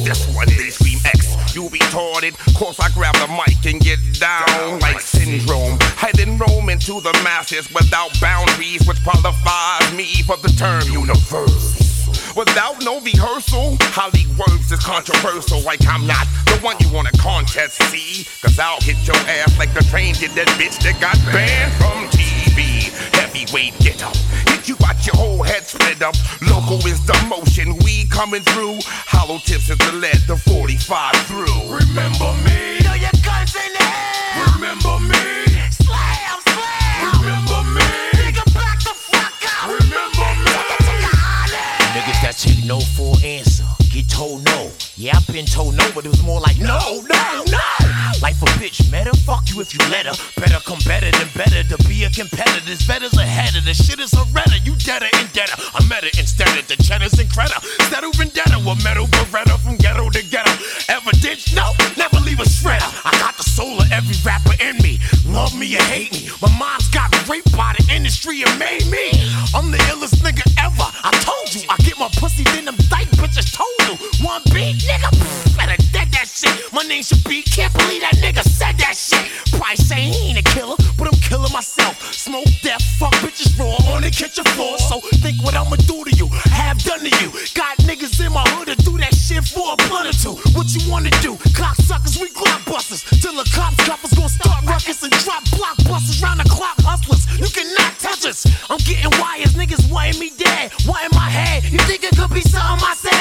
this one, they scream X. You retarded, course I grab the mic and get down like Syndrome. I then roam into the masses without boundaries, which qualifies me for the term universe. Without no rehearsal, Holly words is controversial. Like I'm not the one you want a contest, see? Cause I'll hit your ass like the train did that bitch that got banned from TV. Heavyweight get up, hit you got your whole head split up. Local is the motion, we coming through. Hollow tips is the lead, the 45 through. Remember me? Throw your guns in the air. Remember me? Slam, slam. Remember me? Nigga, back the fuck up. Remember me? Niggas that take no for an answer, get told no. Yeah, I've been told no, but it was more like no, no, no. Life a bitch, meta, fuck you if you let her. Better come better than better to be a competitor. This better's ahead of the shit is a redder. You deader and deader. I met it instead of the cheddars and credit. Settle vendetta with metal beretta from ghetto to ghetto. Evidence, no, never leave a shredder. I got the soul of every rapper in me. Love me or hate me. My mom's got raped by the industry and made me. I'm the illest nigga ever. I told you, I get my pussy, then them dyke bitches told you. One beat, nigga, better dead that shit. My name should be, can't believe that nigga said that shit. Probably say he ain't a killer, but I'm killing myself. Smoke death, fuck bitches raw on the kitchen floor. So think what I'ma do to you, have done to you. Got niggas in my hood to do that shit for a blunt or two. What you wanna do? Cocksuckers, we blockbusters. Till the cops coppers gon' start ruckus and drop blockbusters round the clock hustlers. You cannot touch us. I'm getting wires, niggas wanting me dead. Wanting my head. You think it could be something I said?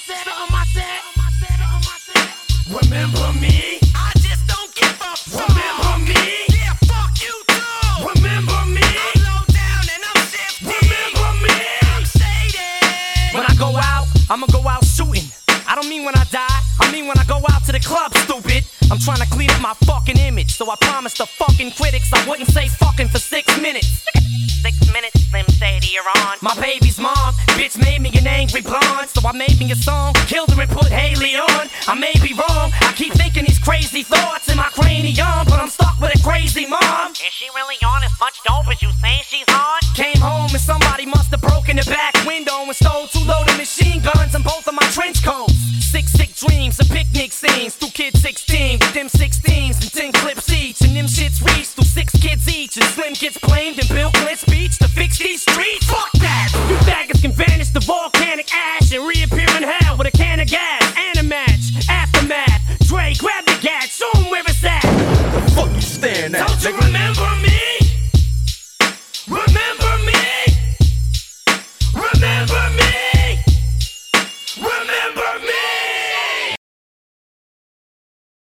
Remember me? I just don't give a fuck. Remember me? Yeah, fuck you too. Remember me? I'm low down and I'm shifty. Remember me? I'm shaded. When I go out, I'ma go out shooting. I don't mean when I die, I mean when I go out to the club, stupid. I'm trying to clean up my fucking image, so I promised the fucking critics I wouldn't say fucking for 6 minutes. 6 minutes, Slim Shady, you're on. My baby's mom, bitch made me an angry blonde, so I made me a song, killed her and put Haley on. I may be wrong, I keep thinking these crazy thoughts in my cranium, but I'm stuck with a crazy mom. Is she really on as much dope as you say she's on? Came home and somebody must have broken the back window and stole 2 loaded machine guns and both of my trench coats. 6 sick dreams and picnic scenes, 2 kids 16 with them 16s and 10 clips each, and them shits reach through 6 kids each, and Slim gets blamed and Bill Clinton speech.